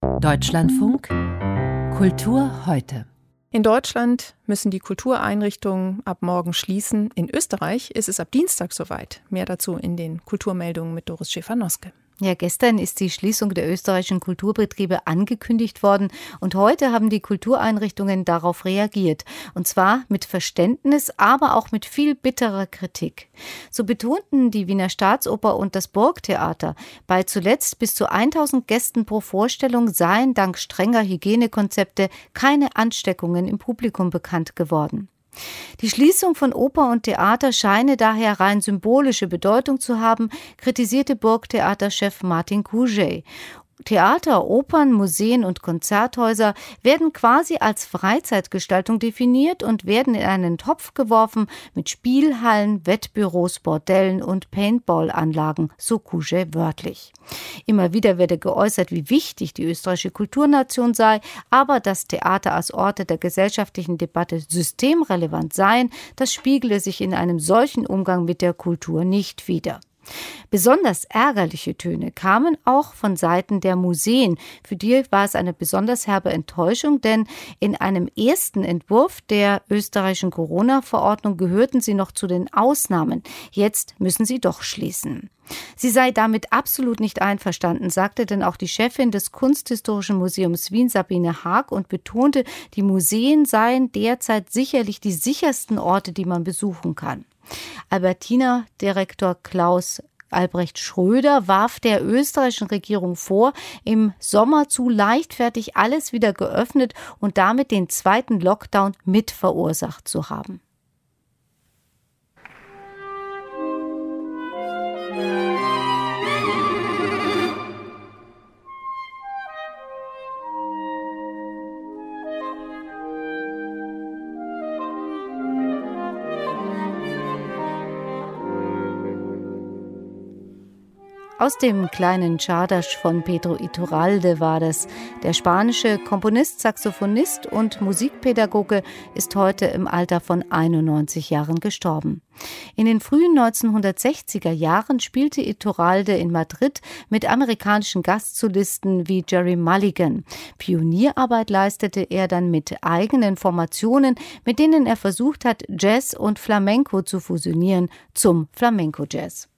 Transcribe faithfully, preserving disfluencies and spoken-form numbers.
Deutschlandfunk Kultur heute. In Deutschland müssen die Kultureinrichtungen ab morgen schließen. In Österreich ist es ab Dienstag soweit. Mehr dazu in den Kulturmeldungen mit Doris Schäfer-Noske. Ja, gestern ist die Schließung der österreichischen Kulturbetriebe angekündigt worden und heute haben die Kultureinrichtungen darauf reagiert. Und zwar mit Verständnis, aber auch mit viel bitterer Kritik. So betonten die Wiener Staatsoper und das Burgtheater, bei zuletzt bis zu tausend Gästen pro Vorstellung seien dank strenger Hygienekonzepte keine Ansteckungen im Publikum bekannt geworden. Die Schließung von Oper und Theater scheine daher rein symbolische Bedeutung zu haben, kritisierte Burgtheaterchef Martin Kuget. Theater, Opern, Museen und Konzerthäuser werden quasi als Freizeitgestaltung definiert und werden in einen Topf geworfen mit Spielhallen, Wettbüros, Bordellen und Paintballanlagen, so Kuget wörtlich. Immer wieder werde geäußert, wie wichtig die österreichische Kulturnation sei, aber dass Theater als Orte der gesellschaftlichen Debatte systemrelevant seien, das spiegele sich in einem solchen Umgang mit der Kultur nicht wider. Besonders ärgerliche Töne kamen auch von Seiten der Museen. Für die war es eine besonders herbe Enttäuschung, denn in einem ersten Entwurf der österreichischen Corona-Verordnung gehörten sie noch zu den Ausnahmen. Jetzt müssen sie doch schließen. Sie sei damit absolut nicht einverstanden, sagte denn auch die Chefin des Kunsthistorischen Museums Wien, Sabine Haag, und betonte, die Museen seien derzeit sicherlich die sichersten Orte, die man besuchen kann. Albertina-Direktor Klaus Albrecht Schröder warf der österreichischen Regierung vor, im Sommer zu leichtfertig alles wieder geöffnet und damit den zweiten Lockdown mit verursacht zu haben. Aus dem kleinen Czardas von Pedro Iturralde war das. Der spanische Komponist, Saxophonist und Musikpädagoge ist heute im Alter von einundneunzig Jahren gestorben. In den frühen neunzehnhundertsechziger Jahren spielte Iturralde in Madrid mit amerikanischen Gastsolisten wie Jerry Mulligan. Pionierarbeit leistete er dann mit eigenen Formationen, mit denen er versucht hat, Jazz und Flamenco zu fusionieren zum Flamenco-Jazz.